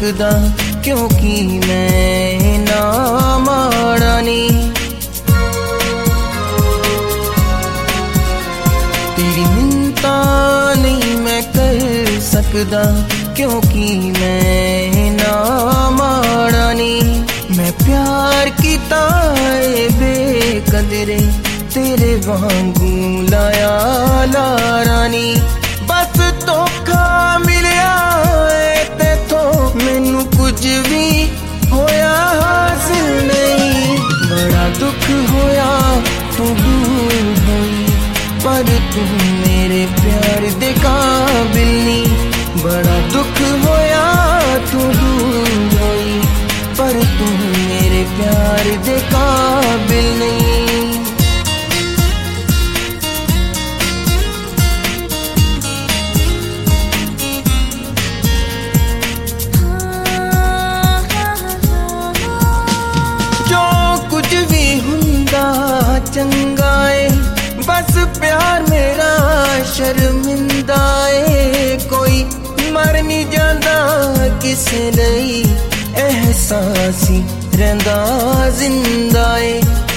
सकदा क्योंकि मैं ना माड़ा नहीं। तेरी मिन्नता नहीं मैं कर सकदा क्योंकि मैं ना माड़ा नहीं। मैं प्यार कीता है बेकदरे तेरे वांगू लाया लारा नी। बस धोखा मिलिया है तेथों मैनू कुछ भी होया हासिल नहीं। बड़ा दुख होया तू दूर होई पर तू मेरे प्यार दे काबिल नहीं। बड़ा दुख होया तू दूर होई पर तू मेरे प्यार दे काबिल नहीं। चंगा है बस प्यार मेरा शर्मिंदा है। कोई मर नहीं जाता किसे लई एहसास ही रहिंदा जिंदा है।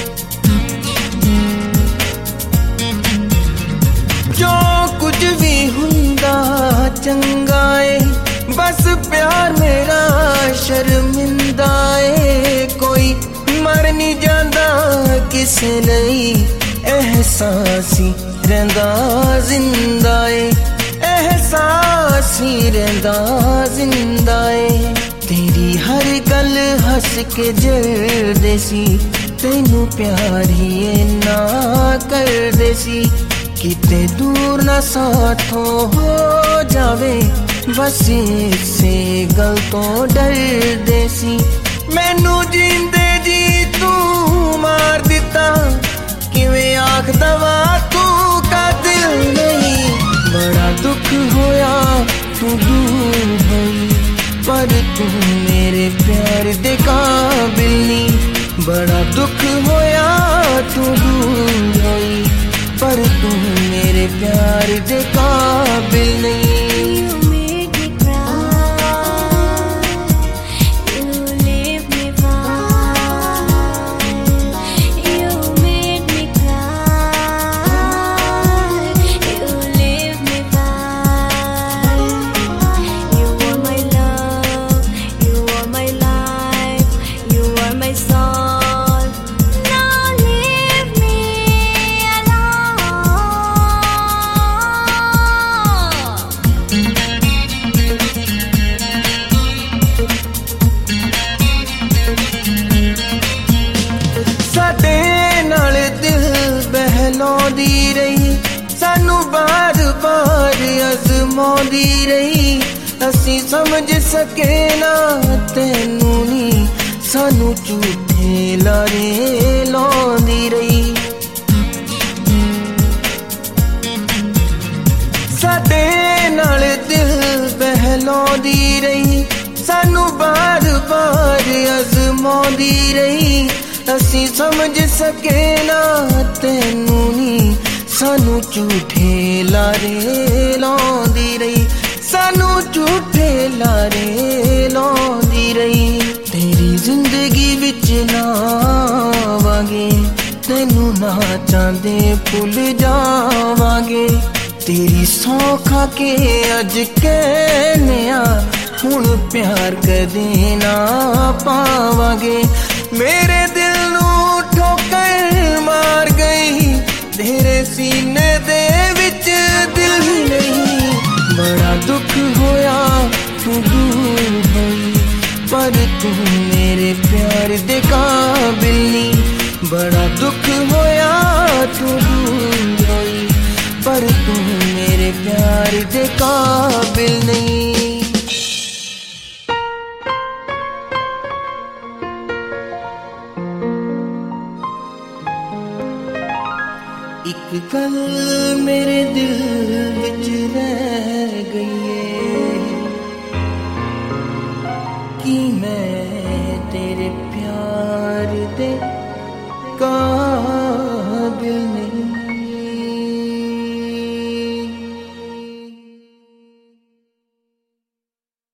जो कुछ भी हुंदा चंगा है बस प्यार मेरा शर्मिंदा है। कोई मर नहीं जाता किसे लई एहसास ही रहिंदा जिंदा है। एहसास ही रहिंदा जिंदा है। तेरी हर गल हस के जरदे सी तैनू प्यार ही इन्ना करदे सी। किते दूर ना साथों हो जावे बस इसे गल तो डरदे सी। मैनू जींदे जी तू मार दिता किवें आख दवा तू कातिल नहीं। बड़ा दुख होया तू दूर होई पर तू मेरे प्यार दे काबिल नहीं। बड़ा दुख होया तू दूर होई पर तू मेरे प्यार दे काबिल नहीं। बहलाउंदी रही सानू बार बार अजमाउंदी रही। असी समझ सके ना तैनू नी सानू झूठे लारे लाउंदी रही। साडे नाल दिल बहलाउंदी रही सानू बार बार अजमाउंदी रही। असी समझ सके ना तैनू नी सानू झूठे लारे लाउंदी रही। सानू झूठे लारे लाउंदी रही। तेरी जिंदगी विच ना आवांगे तैनू ना चाहंदे भुल जावांगे। तेरी सौ खा के अज कहने हुण प्यार कदे ना पावांगे। मेरे दिल नू ठोकर मार गई तेरे सीने दे विच दिल ही नहीं। बड़ा दुख होया तू दूर होई पर तू मेरे प्यार दे काबिल नहीं। बड़ा दुख होया तू दूर होई पर तू मेरे प्यार दे काबिल नहीं। एक गल मेरे दिल विच रह गई है कि मैं तेरे प्यार दे का